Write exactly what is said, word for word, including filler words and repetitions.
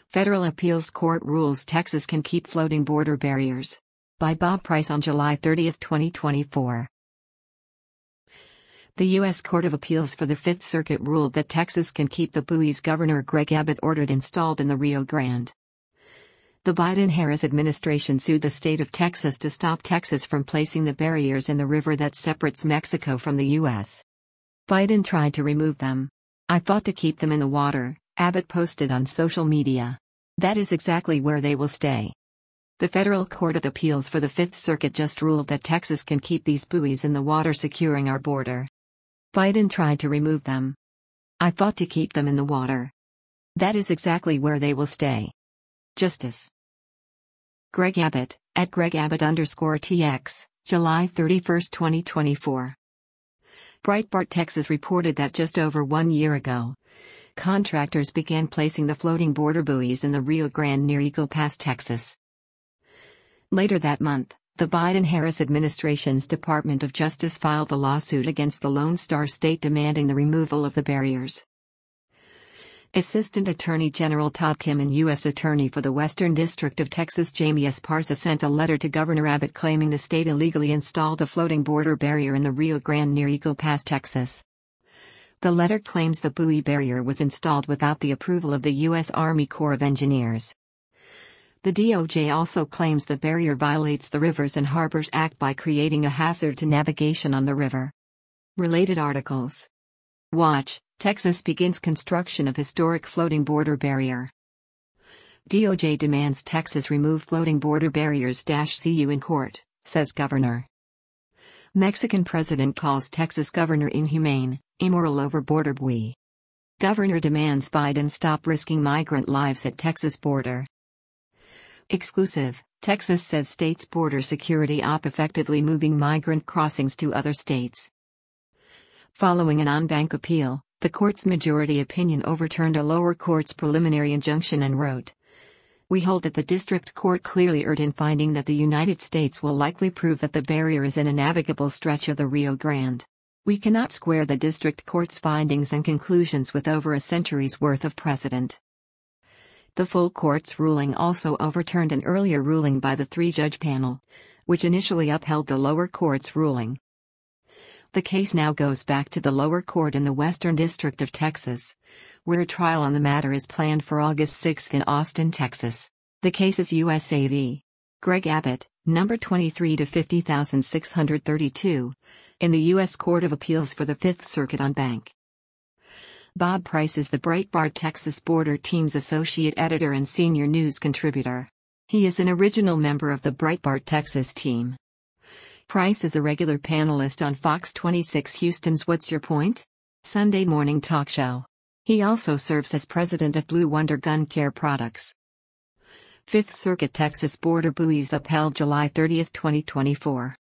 Federal Appeals Court rules Texas can keep floating border barriers. By Bob Price on July thirtieth, twenty twenty-four. The U S Court of Appeals for the Fifth Circuit ruled that Texas can keep the buoys Governor Greg Abbott ordered installed in the Rio Grande. The Biden-Harris administration sued the state of Texas to stop Texas from placing the barriers in the river that separates Mexico from the U S. Biden tried to remove them. "I fought to keep them in the water," Abbott posted on social media. "That is exactly where they will stay." The Federal Court of Appeals for the Fifth Circuit just ruled that Texas can keep these buoys in the water securing our border. Biden tried to remove them. "I fought to keep them in the water. That is exactly where they will stay." Justice Greg Abbott, at Greg Abbott underscore T X, July thirty-first, twenty twenty-four. Breitbart Texas reported that just over one year ago, contractors began placing the floating border buoys in the Rio Grande near Eagle Pass, Texas. Later that month, the Biden-Harris administration's Department of Justice filed a lawsuit against the Lone Star State demanding the removal of the barriers. Assistant Attorney General Todd Kim and U S Attorney for the Western District of Texas Jamie Esparza sent a letter to Governor Abbott claiming the state illegally installed a floating border barrier in the Rio Grande near Eagle Pass, Texas. The letter claims the buoy barrier was installed without the approval of the U S Army Corps of Engineers. The D O J also claims the barrier violates the Rivers and Harbors Act by creating a hazard to navigation on the river. Related articles. Watch, Texas begins construction of historic floating border barrier. D O J demands Texas remove floating border barriers. See you in court, says governor. Mexican president calls Texas governor inhumane, immoral over border buoy. Governor demands Biden stop risking migrant lives at Texas border. Exclusive, Texas says state's border security op effectively moving migrant crossings to other states. Following an en banc appeal, the court's majority opinion overturned a lower court's preliminary injunction and wrote, "We hold that the district court clearly erred in finding that the United States will likely prove that the barrier is in a navigable stretch of the Rio Grande. We cannot square the district court's findings and conclusions with over a century's worth of precedent." The full court's ruling also overturned an earlier ruling by the three-judge panel, which initially upheld the lower court's ruling. The case now goes back to the lower court in the Western District of Texas, where a trial on the matter is planned for August sixth in Austin, Texas. The case is U S A v. Greg Abbott, number twenty-three to fifty thousand six hundred thirty-two, in the U S Court of Appeals for the Fifth Circuit en banc. Bob Price is the Breitbart Texas Border Team's associate editor and senior news contributor. He is an original member of the Breitbart Texas team. Price is a regular panelist on Fox twenty-six Houston's What's Your Point? Sunday morning talk show. He also serves as president of Blue Wonder Gun Care Products. Fifth Circuit Texas border buoys upheld July thirtieth, twenty twenty-four.